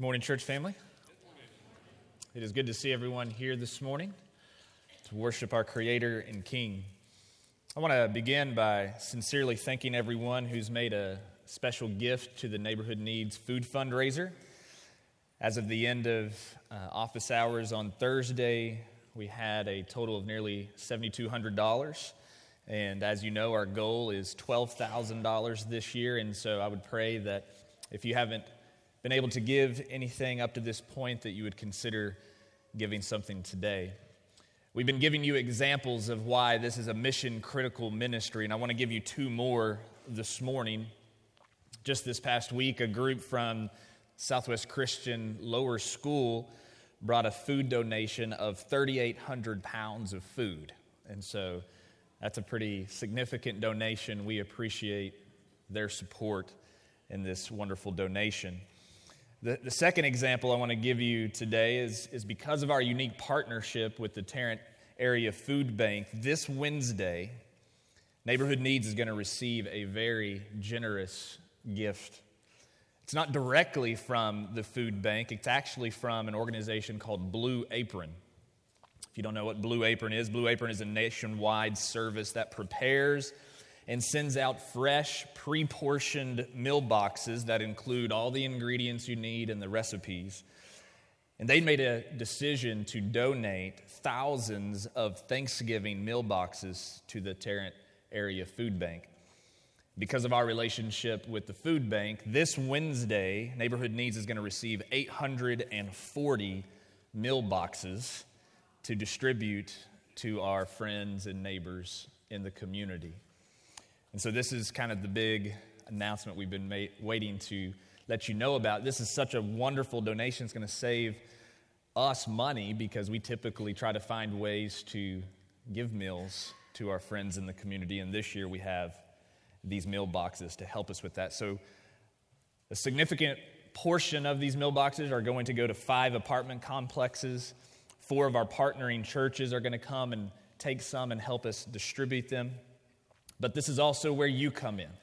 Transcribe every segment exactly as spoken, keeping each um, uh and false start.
Morning, church family. It is good to see everyone here this morning to worship our Creator and King. I want to begin by sincerely thanking everyone who's made a special gift to the Neighborhood Needs Food Fundraiser. As of the end of uh, office hours on Thursday, we had a total of nearly seven thousand two hundred dollars. And as you know, our goal is twelve thousand dollars this year. And so I would pray that if you haven't been able to give anything up to this point, that you would consider giving something today. We've been giving you examples of why this is a mission-critical ministry, and I want to give you two more this morning. Just this past week, a group from Southwest Christian Lower School brought a food donation of three thousand eight hundred pounds of food, and so that's a pretty significant donation. We appreciate their support in this wonderful donation. The, the second example I want to give you today is, is because of our unique partnership with the Tarrant Area Food Bank. This Wednesday, Neighborhood Needs is going to receive a very generous gift. It's not directly from the food bank. It's actually from an organization called Blue Apron. If you don't know what Blue Apron is, Blue Apron is a nationwide service that prepares and sends out fresh, pre-portioned meal boxes that include all the ingredients you need and the recipes. And they made a decision to donate thousands of Thanksgiving meal boxes to the Tarrant Area Food Bank. Because of our relationship with the food bank, this Wednesday, Neighborhood Needs is going to receive eight hundred forty meal boxes to distribute to our friends and neighbors in the community. And so this is kind of the big announcement we've been ma- waiting to let you know about. This is such a wonderful donation. It's going to save us money because we typically try to find ways to give meals to our friends in the community. And this year we have these meal boxes to help us with that. So a significant portion of these meal boxes are going to go to five apartment complexes. Four of our partnering churches are going to come and take some and help us distribute them. But this is also where you come in.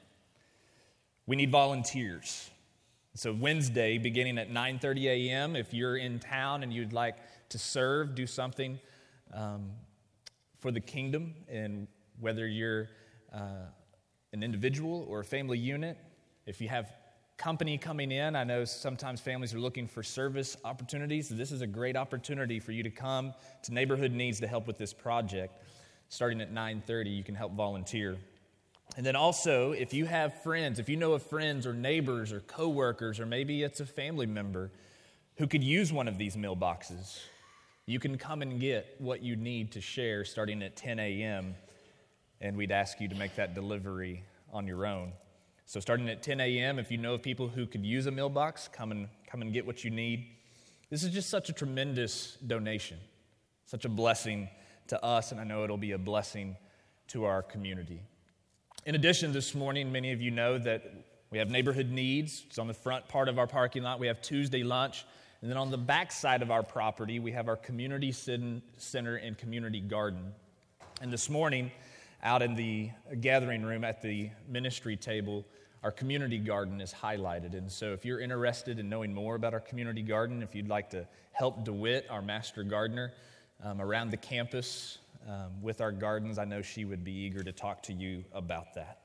We need volunteers. So Wednesday, beginning at nine thirty a.m., if you're in town and you'd like to serve, do something um, for the kingdom, and whether you're uh, an individual or a family unit, if you have company coming in, I know sometimes families are looking for service opportunities. This is a great opportunity for you to come to Neighborhood Needs to help with this project. Starting at nine thirty, you can help volunteer. And then also, if you have friends, if you know of friends or neighbors or coworkers, or maybe it's a family member who could use one of these meal boxes, you can come and get what you need to share starting at ten a.m., and we'd ask you to make that delivery on your own. So starting at ten a.m., if you know of people who could use a meal box, come and come and get what you need. This is just such a tremendous donation, such a blessing to us, and I know it'll be a blessing to our community. In addition, this morning, many of you know that we have Neighborhood Needs. It's on the front part of our parking lot. We have Tuesday lunch. And then on the back side of our property, we have our community center and community garden. And this morning, out in the gathering room at the ministry table, our community garden is highlighted. And so if you're interested in knowing more about our community garden, if you'd like to help DeWitt, our master gardener, um, around the campus um, with our gardens, I know she would be eager to talk to you about that.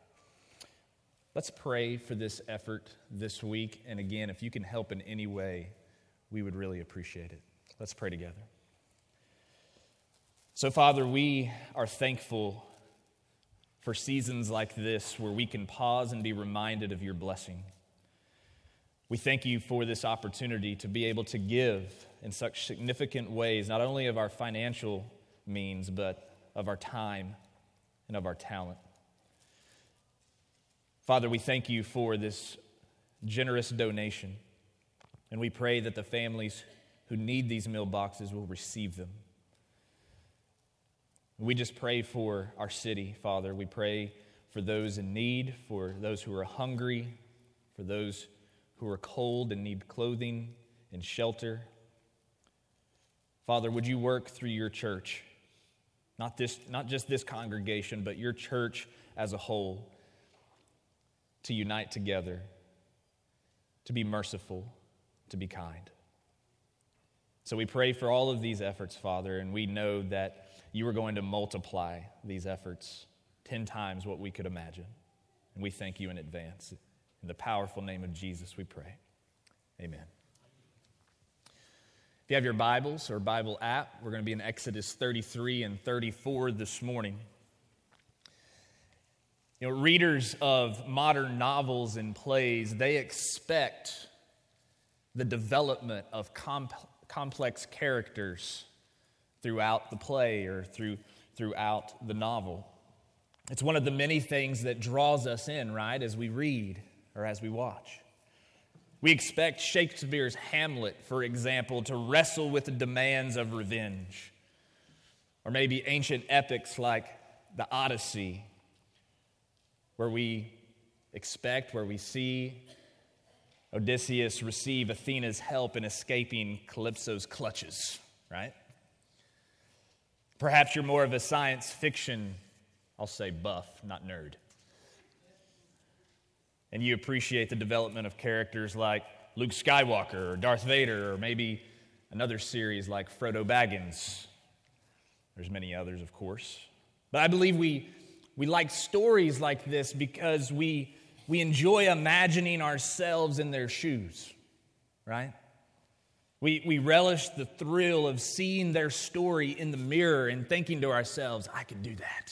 Let's pray for this effort this week. And again, if you can help in any way, we would really appreciate it. Let's pray together. So, Father, we are thankful for seasons like this where we can pause and be reminded of your blessing. We thank you for this opportunity to be able to give in such significant ways, not only of our financial means, but of our time and of our talent. Father, we thank you for this generous donation, and we pray that the families who need these meal boxes will receive them. We just pray for our city, Father. We pray for those in need, for those who are hungry, for those who are cold and need clothing and shelter. Father, would you work through your church, not this, not just this congregation, but your church as a whole, to unite together, to be merciful, to be kind. So we pray for all of these efforts, Father, and we know that you are going to multiply these efforts ten times what we could imagine. And we thank you in advance. In the powerful name of Jesus, we pray. Amen. If you have your Bibles or Bible app, we're going to be in Exodus thirty-three and thirty-four this morning. You know, readers of modern novels and plays, they expect the development of comp- complex characters throughout the play or through throughout the novel. It's one of the many things that draws us in, right, as we read or as we watch. We expect Shakespeare's Hamlet, for example, to wrestle with the demands of revenge. Or maybe ancient epics like the Odyssey, where we expect, where we see Odysseus receive Athena's help in escaping Calypso's clutches, right? Perhaps you're more of a science fiction, I'll say buff, not nerd. And you appreciate the development of characters like Luke Skywalker or Darth Vader, or maybe another series like Frodo Baggins. There's many others, of course. But I believe we we like stories like this because we we enjoy imagining ourselves in their shoes, right? We we relish the thrill of seeing their story in the mirror and thinking to ourselves, I could do that.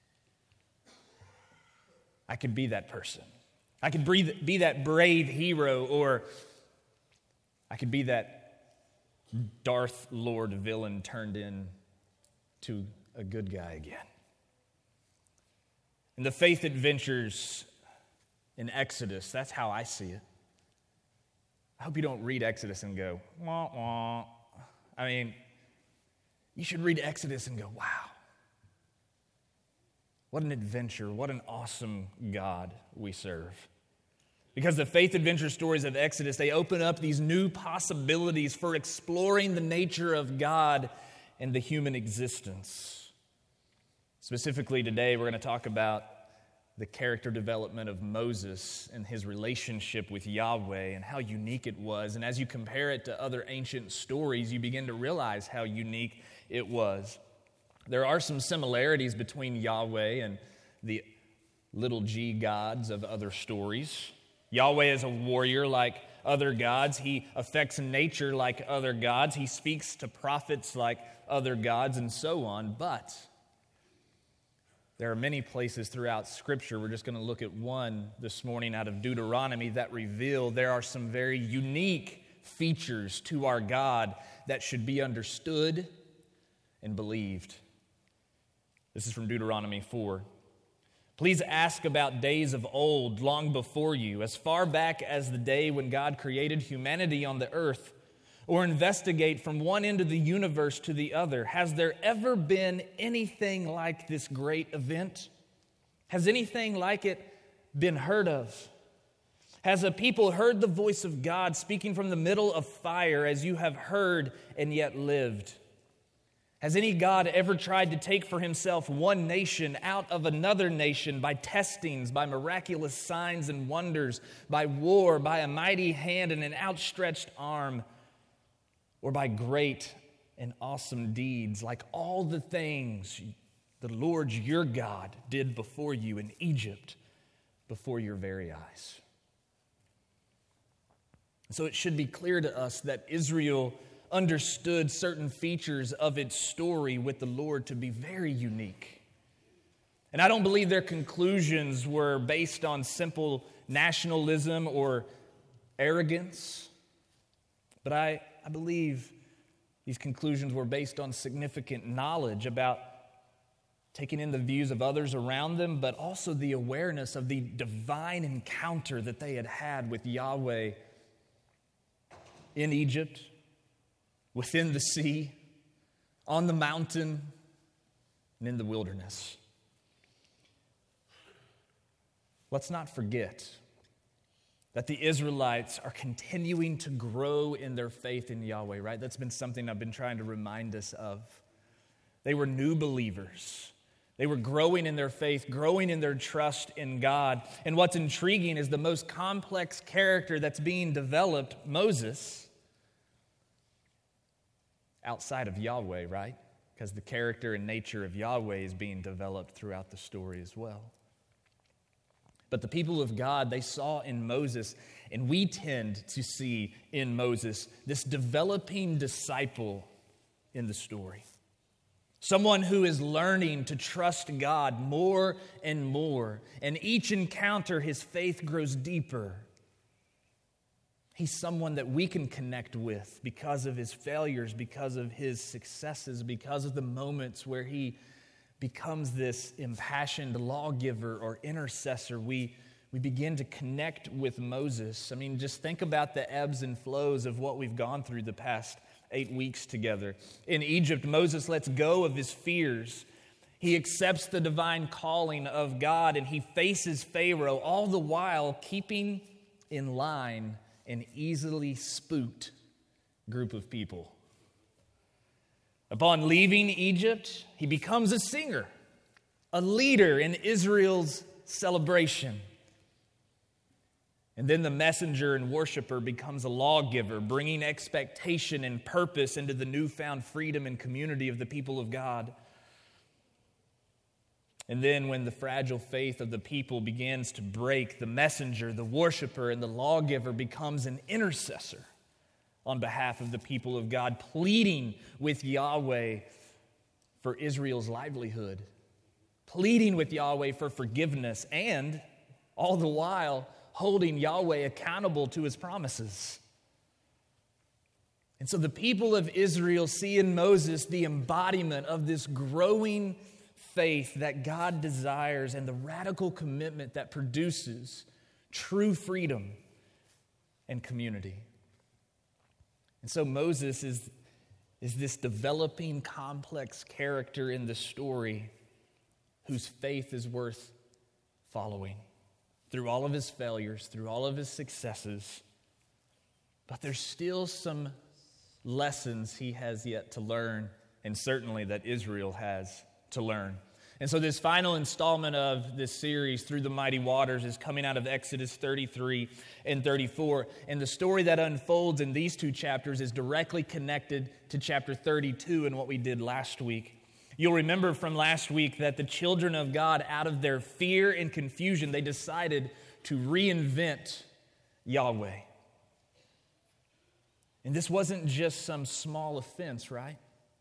I could be that person. I could be that brave hero, or I could be that Darth Lord villain turned into a good guy again. In the faith adventures in Exodus, that's how I see it. I hope you don't read Exodus and go, wah, wah. I mean, you should read Exodus and go, wow. What an adventure, what an awesome God we serve. Because the faith adventure stories of Exodus, they open up these new possibilities for exploring the nature of God and the human existence. Specifically today, we're going to talk about the character development of Moses and his relationship with Yahweh and how unique it was. And as you compare it to other ancient stories, you begin to realize how unique it was. There are some similarities between Yahweh and the little g gods of other stories. Yahweh is a warrior like other gods. He affects nature like other gods. He speaks to prophets like other gods, and so on. But there are many places throughout Scripture. We're just going to look at one this morning out of Deuteronomy that reveal there are some very unique features to our God that should be understood and believed. This is from Deuteronomy four. Please ask about days of old, long before you, as far back as the day when God created humanity on the earth, or investigate from one end of the universe to the other. Has there ever been anything like this great event? Has anything like it been heard of? Has a people heard the voice of God speaking from the middle of fire as you have heard and yet lived? Has any God ever tried to take for himself one nation out of another nation by testings, by miraculous signs and wonders, by war, by a mighty hand and an outstretched arm, or by great and awesome deeds, like all the things the Lord your God did before you in Egypt, before your very eyes? So it should be clear to us that Israel understood certain features of its story with the Lord to be very unique. And I don't believe their conclusions were based on simple nationalism or arrogance, but I, I believe these conclusions were based on significant knowledge about taking in the views of others around them, but also the awareness of the divine encounter that they had had with Yahweh in Egypt, within the sea, on the mountain, and in the wilderness. Let's not forget that the Israelites are continuing to grow in their faith in Yahweh, right? That's been something I've been trying to remind us of. They were new believers. They were growing in their faith, growing in their trust in God. And what's intriguing is the most complex character that's being developed, Moses, outside of Yahweh, right? Because the character and nature of Yahweh is being developed throughout the story as well. But the people of God, they saw in Moses, and we tend to see in Moses, this developing disciple in the story. Someone who is learning to trust God more and more. And each encounter, his faith grows deeper. He's someone that we can connect with because of his failures, because of his successes, because of the moments where he becomes this impassioned lawgiver or intercessor. We, we begin to connect with Moses. I mean, just think about the ebbs and flows of what we've gone through the past eight weeks together. In Egypt, Moses lets go of his fears. He accepts the divine calling of God, and he faces Pharaoh, all the while keeping in line an easily spooked group of people. Upon leaving Egypt, he becomes a singer, a leader in Israel's celebration. And then the messenger and worshiper becomes a lawgiver, bringing expectation and purpose into the newfound freedom and community of the people of God. And then when the fragile faith of the people begins to break, the messenger, the worshiper, and the lawgiver becomes an intercessor on behalf of the people of God, pleading with Yahweh for Israel's livelihood, pleading with Yahweh for forgiveness, and all the while holding Yahweh accountable to his promises. And so the people of Israel see in Moses the embodiment of this growing faith that God desires and the radical commitment that produces true freedom and community. And so Moses is, is this developing, complex character in the story whose faith is worth following through all of his failures, through all of his successes. But there's still some lessons he has yet to learn, and certainly that Israel has to learn. And so this final installment of this series, Through the Mighty Waters, is coming out of Exodus thirty-three and thirty-four. And the story that unfolds in these two chapters is directly connected to chapter thirty-two and what we did last week. You'll remember from last week that the children of God, out of their fear and confusion, they decided to reinvent Yahweh. And this wasn't just some small offense, right?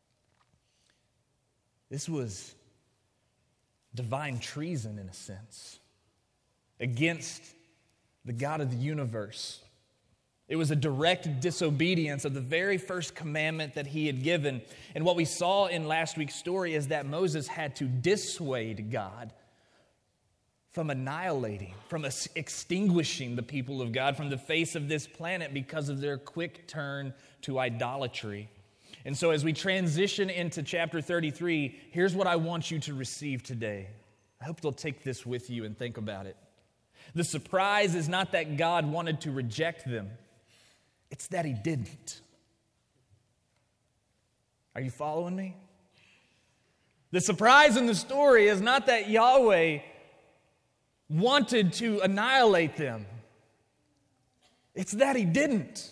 This was divine treason, in a sense, against the God of the universe. It was a direct disobedience of the very first commandment that he had given. And what we saw in last week's story is that Moses had to dissuade God from annihilating, from extinguishing the people of God from the face of this planet because of their quick turn to idolatry. And so as we transition into chapter thirty-three, here's what I want you to receive today. I hope you'll take this with you and think about it. The surprise is not that God wanted to reject them. It's that he didn't. Are you following me? The surprise in the story is not that Yahweh wanted to annihilate them. It's that he didn't.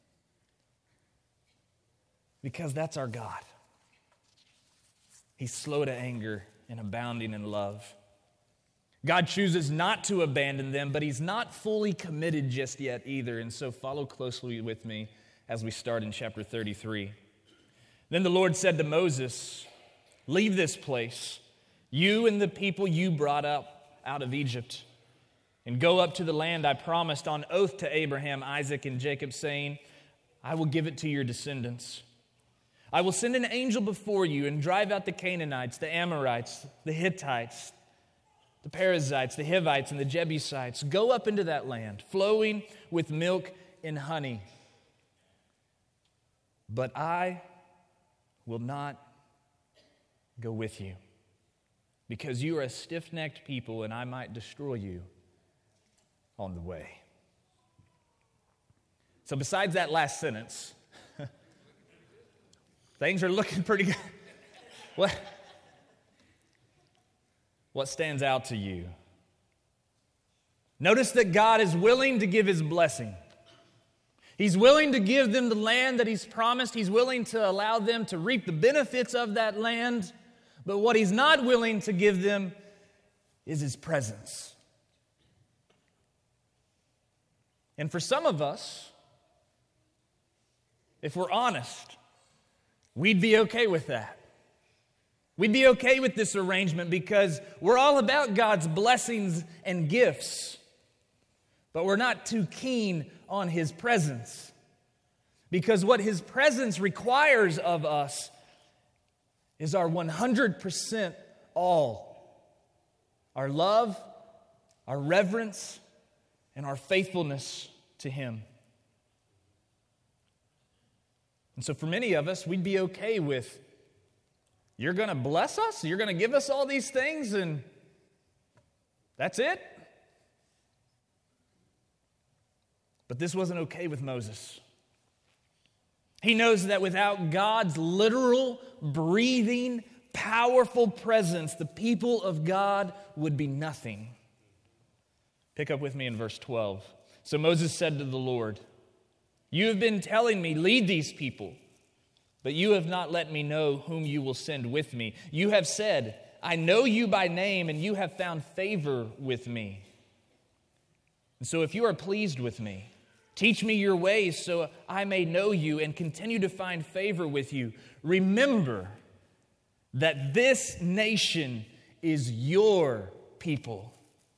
Because that's our God. He's slow to anger and abounding in love. God chooses not to abandon them, but he's not fully committed just yet either. And so follow closely with me as we start in chapter thirty-three. Then the Lord said to Moses, "Leave this place, you and the people you brought up out of Egypt, and go up to the land I promised on oath to Abraham, Isaac, and Jacob, saying, I will give it to your descendants. I will send an angel before you and drive out the Canaanites, the Amorites, the Hittites, the Perizzites, the Hivites, and the Jebusites. Go up into that land, flowing with milk and honey. But I will not go with you, because you are a stiff-necked people, and I might destroy you on the way." So besides that last sentence, things are looking pretty good. What, what stands out to you? Notice that God is willing to give his blessing. He's willing to give them the land that He's promised. He's willing to allow them to reap the benefits of that land. But what He's not willing to give them is His presence. And for some of us, if we're honest, we'd be okay with that. We'd be okay with this arrangement because we're all about God's blessings and gifts. But we're not too keen on His presence. Because what His presence requires of us is our one hundred percent all. Our love, our reverence, and our faithfulness to Him. And so for many of us, we'd be okay with, you're going to bless us? You're going to give us all these things and that's it? But this wasn't okay with Moses. He knows that without God's literal, breathing, powerful presence, the people of God would be nothing. Pick up with me in verse twelve. So Moses said to the Lord, "You have been telling me, lead these people, but you have not let me know whom you will send with me. You have said, I know you by name, and you have found favor with me. And so if you are pleased with me, teach me your ways so I may know you and continue to find favor with you. Remember that this nation is your people."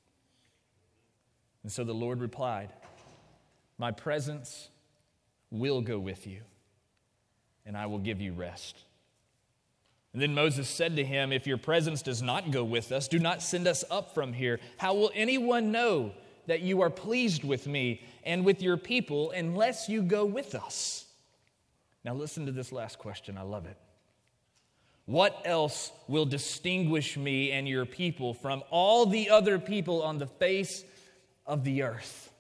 And so the Lord replied, "My presence will go with you, and I will give you rest." And then Moses said to him, "If your presence does not go with us, do not send us up from here. How will anyone know that you are pleased with me and with your people unless you go with us?" Now listen to this last question. I love it. "What else will distinguish me and your people from all the other people on the face of the earth?"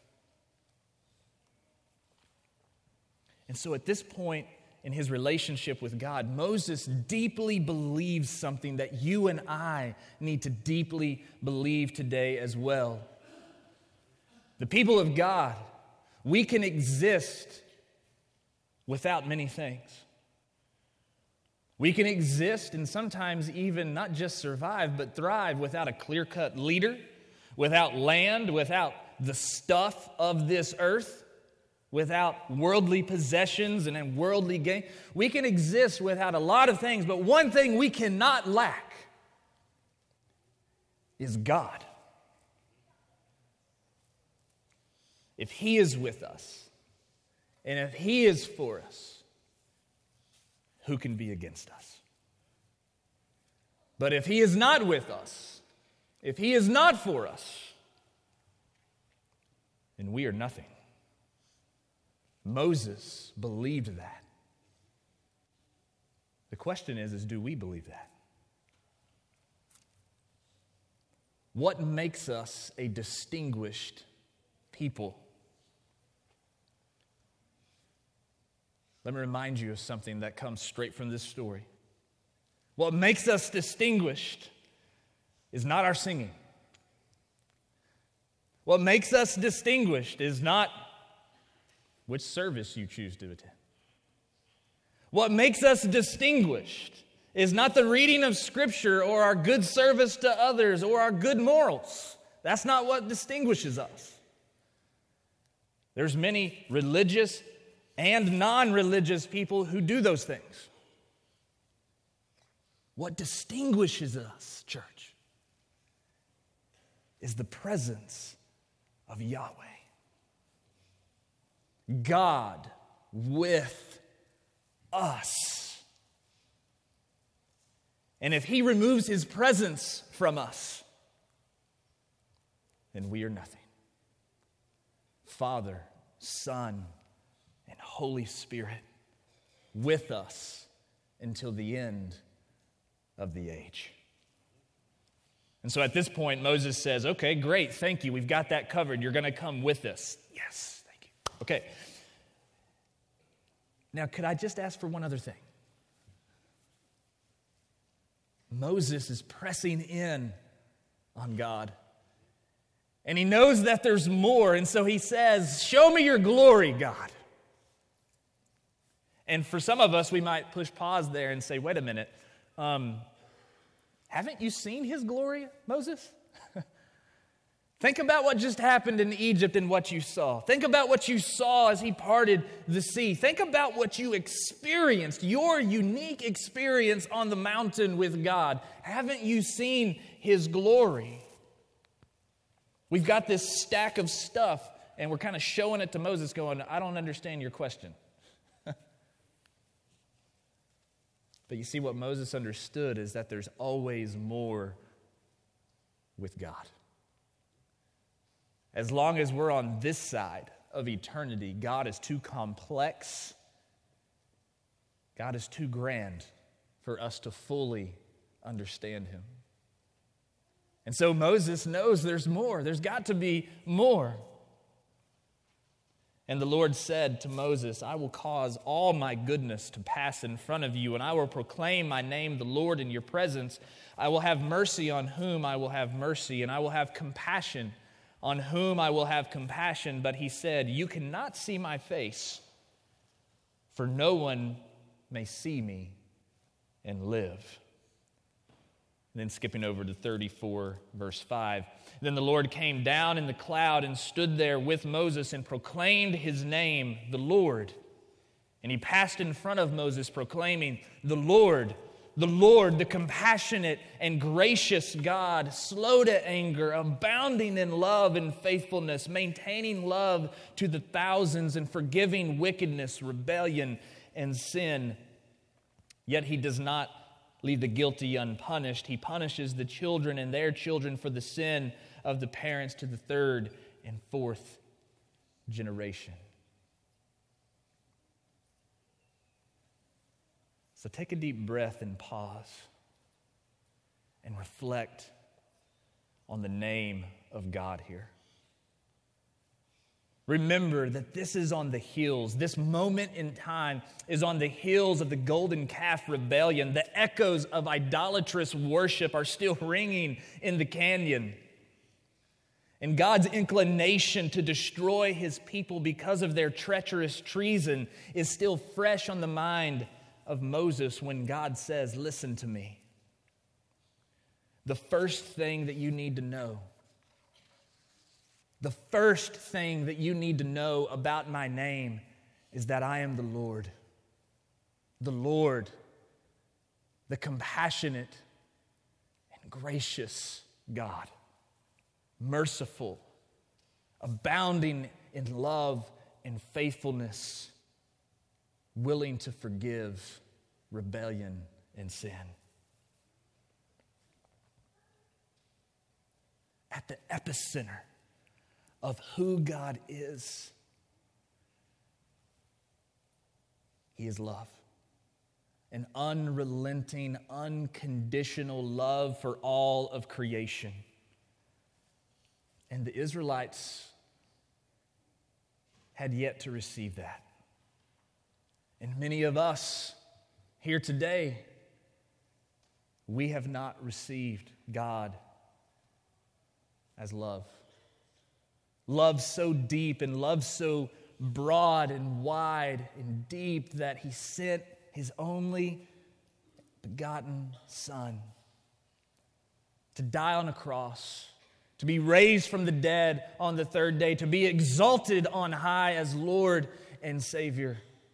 And so at this point in his relationship with God, Moses deeply believes something that you and I need to deeply believe today as well. The people of God, we can exist without many things. We can exist and sometimes even not just survive, but thrive without a clear-cut leader, without land, without the stuff of this earth, without worldly possessions and worldly gain. We can exist without a lot of things, but one thing we cannot lack is God. If He is with us, and if He is for us, who can be against us? But if He is not with us, if He is not for us, then we are nothing. Moses believed that. The question is, is do we believe that? What makes us a distinguished people? Let me remind you of something that comes straight from this story. What makes us distinguished is not our singing. What makes us distinguished is not which service you choose to attend. What makes us distinguished is not the reading of Scripture or our good service to others or our good morals. That's not what distinguishes us. There's many religious and non-religious people who do those things. What distinguishes us, church, is the presence of Yahweh. God with us. And if He removes His presence from us, then we are nothing. Father, Son, and Holy Spirit with us until the end of the age. And so at this point, Moses says, okay, great, thank you. We've got that covered. You're going to come with us. Yes, thank you. Okay. Now, could I just ask for one other thing? Moses is pressing in on God. And he knows that there's more. And so he says, show me your glory, God. And for some of us, we might push pause there and say, wait a minute, um, haven't you seen his glory, Moses? Think about what just happened in Egypt and what you saw. Think about what you saw as he parted the sea. Think about what you experienced, your unique experience on the mountain with God. Haven't you seen his glory? We've got this stack of stuff, and we're kind of showing it to Moses going, I don't understand your question. But you see, what Moses understood is that there's always more with God. As long as we're on this side of eternity, God is too complex. God is too grand for us to fully understand him. And so Moses knows there's more. There's got to be more. And the Lord said to Moses, I will cause all my goodness to pass in front of you, and I will proclaim my name, the Lord, in your presence. I will have mercy on whom I will have mercy, and I will have compassion on whom I will have compassion. But he said, you cannot see my face, for no one may see me and live. And then skipping over to thirty-four, verse five. Then the Lord came down in the cloud and stood there with Moses and proclaimed his name, the Lord. And he passed in front of Moses, proclaiming, the Lord, the Lord, the compassionate and gracious God, slow to anger, abounding in love and faithfulness, maintaining love to the thousands and forgiving wickedness, rebellion, and sin. Yet he does not leave the guilty unpunished. He punishes the children and their children for the sin of the parents to the third and fourth generation. So take a deep breath and pause and reflect on the name of God here. Remember that this is on the heels. This moment in time is on the heels of the golden calf rebellion. The echoes of idolatrous worship are still ringing in the canyon. And God's inclination to destroy his people because of their treacherous treason is still fresh on the mind of Moses when God says, listen to me. The first thing that you need to know The first thing that you need to know about my name is that I am the Lord. The Lord, the compassionate and gracious God, merciful, abounding in love and faithfulness, willing to forgive rebellion and sin. At the epicenter of who God is, He is love. An unrelenting, unconditional love for all of creation. And the Israelites had yet to receive that. And many of us here today, we have not received God as love. Love so deep and love so broad and wide and deep that He sent His only begotten Son to die on a cross, to be raised from the dead on the third day, to be exalted on high as Lord and Savior.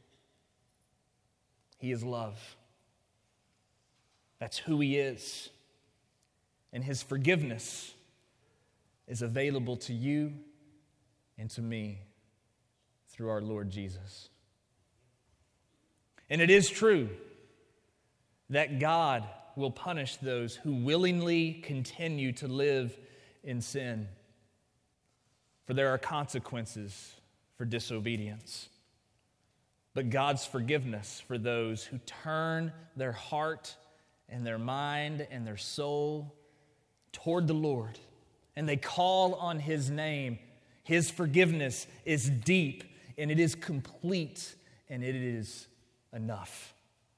He is love. That's who He is. And His forgiveness is available to you and to me through our Lord Jesus. And it is true that God will punish those who willingly continue to live in sin, for there are consequences for disobedience. But God's forgiveness for those who turn their heart and their mind and their soul toward the Lord, and they call on His name, His forgiveness is deep, and it is complete, and it is enough.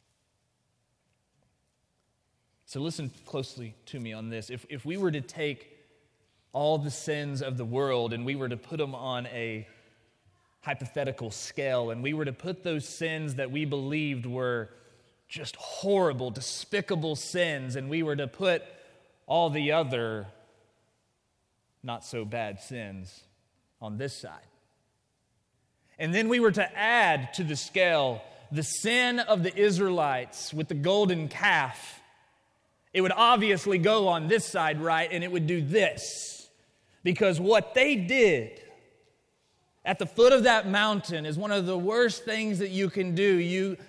So listen closely to me on this. If, if we were to take all the sins of the world and we were to put them on a hypothetical scale, and we were to put those sins that we believed were just horrible, despicable sins, and we were to put all the other not so bad sins on this side. And then we were to add to the scale the sin of the Israelites with the golden calf. It would obviously go on this side, right? And it would do this. Because what they did at the foot of that mountain is one of the worst things that you can do. You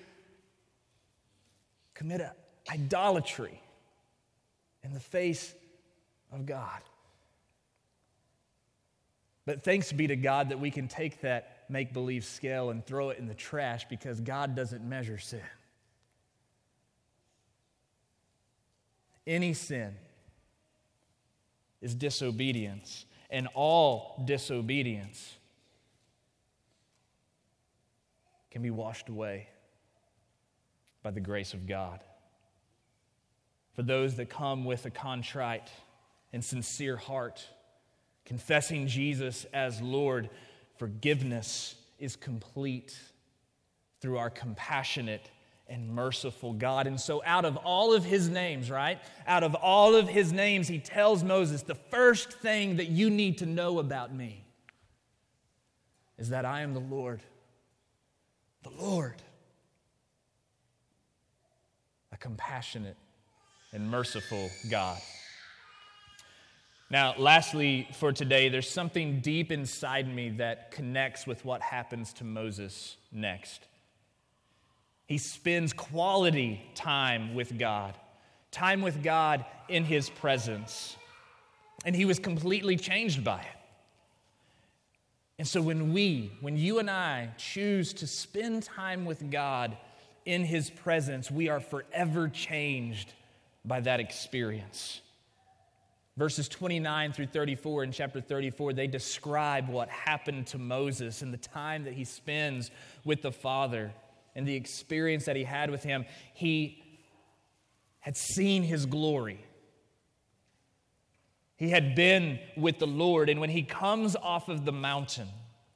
commit idolatry in the face of God. But thanks be to God that we can take that make-believe scale and throw it in the trash, because God doesn't measure sin. Any sin is disobedience, and all disobedience can be washed away by the grace of God. For those that come with a contrite and sincere heart, confessing Jesus as Lord, forgiveness is complete through our compassionate and merciful God. And so out of all of his names, right? Out of all of his names, he tells Moses, the first thing that you need to know about me is that I am the Lord. The Lord. A compassionate and merciful God. Now, lastly, for today, there's something deep inside me that connects with what happens to Moses next. He spends quality time with God, time with God in his presence, and he was completely changed by it. And so when we, when you and I choose to spend time with God in his presence, we are forever changed by that experience. Verses twenty-nine through thirty-four in chapter thirty-four, they describe what happened to Moses and the time that he spends with the Father and the experience that he had with him. He had seen his glory. He had been with the Lord, and when he comes off of the mountain,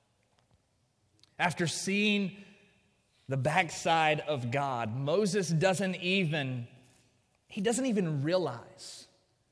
after seeing the backside of God, Moses doesn't even, he doesn't even realize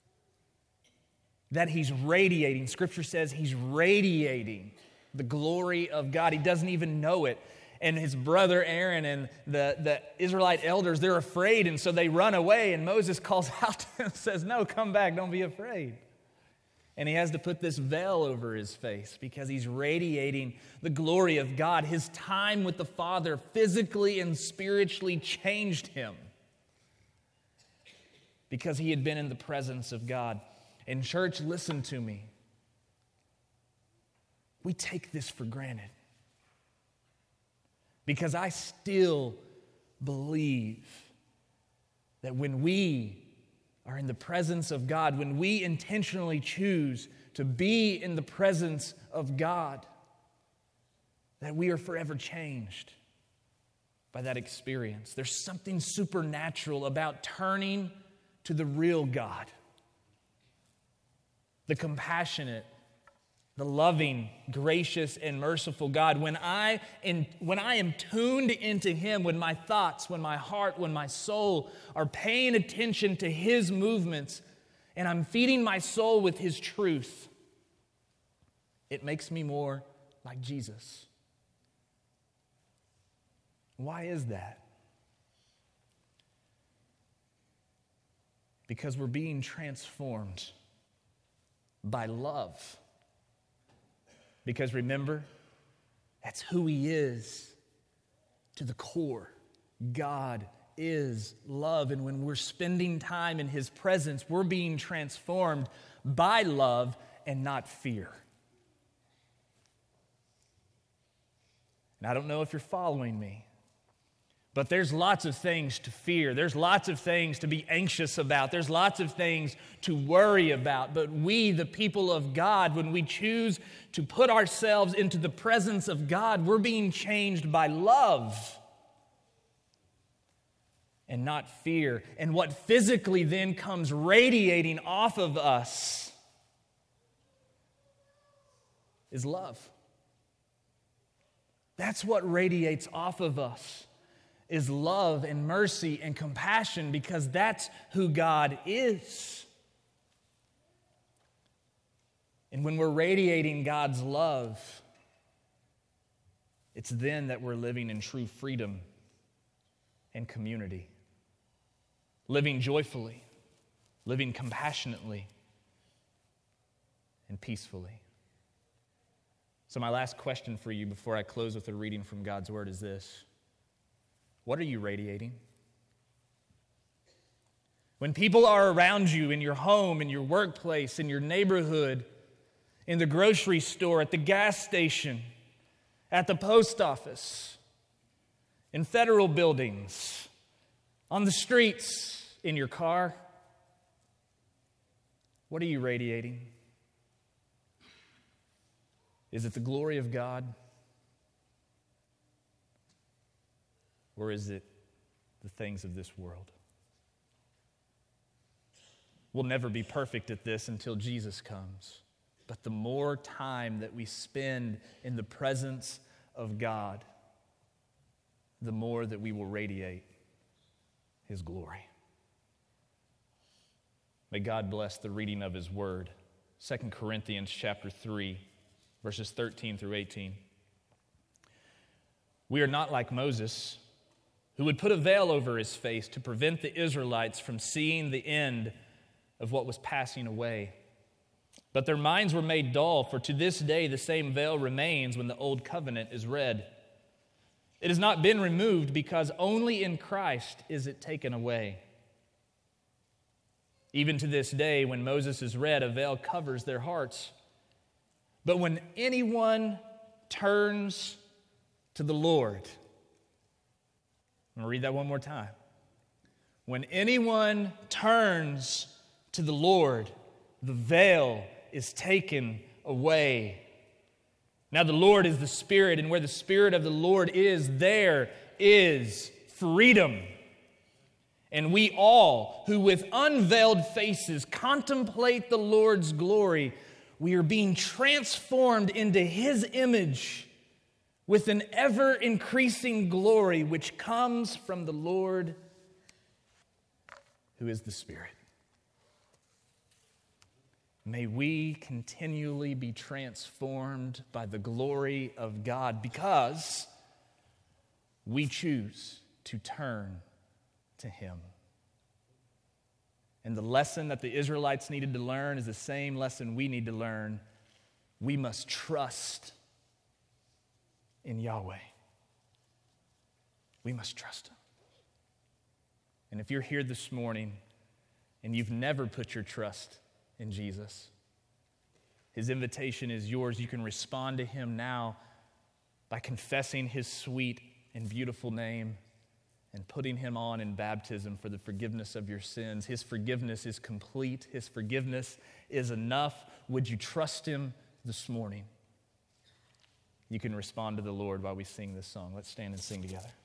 that he's radiating. Scripture says he's radiating the glory of God. He doesn't even know it. And his brother Aaron and the, the Israelite elders, they're afraid, and so they run away, and Moses calls out to them and says, no, come back, don't be afraid. And he has to put this veil over his face because he's radiating the glory of God. His time with the Father physically and spiritually changed him because he had been in the presence of God. And church, listen to me. We take this for granted because I still believe that when we are in the presence of God, when we intentionally choose to be in the presence of God, that we are forever changed by that experience. There's something supernatural about turning to the real God, the compassionate, the loving, gracious, and merciful God. When I, in, when I am tuned into him, when my thoughts, when my heart, when my soul are paying attention to his movements, and I'm feeding my soul with his truth, it makes me more like Jesus. Why is that? Because we're being transformed by love. Because remember, that's who he is to the core. God is love. And when we're spending time in his presence, we're being transformed by love and not fear. And I don't know if you're following me, but there's lots of things to fear. There's lots of things to be anxious about. There's lots of things to worry about. But we, the people of God, when we choose to put ourselves into the presence of God, we're being changed by love and not fear. And what physically then comes radiating off of us is love. That's what radiates off of us, is love and mercy and compassion, because that's who God is. And when we're radiating God's love, it's then that we're living in true freedom and community. Living joyfully, living compassionately, and peacefully. So my last question for you before I close with a reading from God's Word is this. What are you radiating? When people are around you in your home, in your workplace, in your neighborhood, in the grocery store, at the gas station, at the post office, in federal buildings, on the streets, in your car, what are you radiating? Is it the glory of God? Or is it the things of this world? We'll never be perfect at this until Jesus comes. But the more time that we spend in the presence of God, the more that we will radiate His glory. May God bless the reading of His Word. Second Corinthians chapter three, verses thirteen through eighteen. We are not like Moses, who would put a veil over his face to prevent the Israelites from seeing the end of what was passing away. But their minds were made dull, for to this day the same veil remains when the old covenant is read. It has not been removed, because only in Christ is it taken away. Even to this day, when Moses is read, a veil covers their hearts. But when anyone turns to the Lord, I'm going to read that one more time. When anyone turns to the Lord, the veil is taken away. Now the Lord is the Spirit, and where the Spirit of the Lord is, there is freedom. And we all, who with unveiled faces contemplate the Lord's glory, we are being transformed into His image with an ever-increasing glory which comes from the Lord, who is the Spirit. May we continually be transformed by the glory of God, because we choose to turn to Him. And the lesson that the Israelites needed to learn is the same lesson we need to learn. We must trust in Yahweh. We must trust Him. And if you're here this morning and you've never put your trust in Jesus, His invitation is yours. You can respond to Him now by confessing His sweet and beautiful name and putting Him on in baptism for the forgiveness of your sins. His forgiveness is complete. His forgiveness is enough. Would you trust Him this morning? You can respond to the Lord while we sing this song. Let's stand and sing together.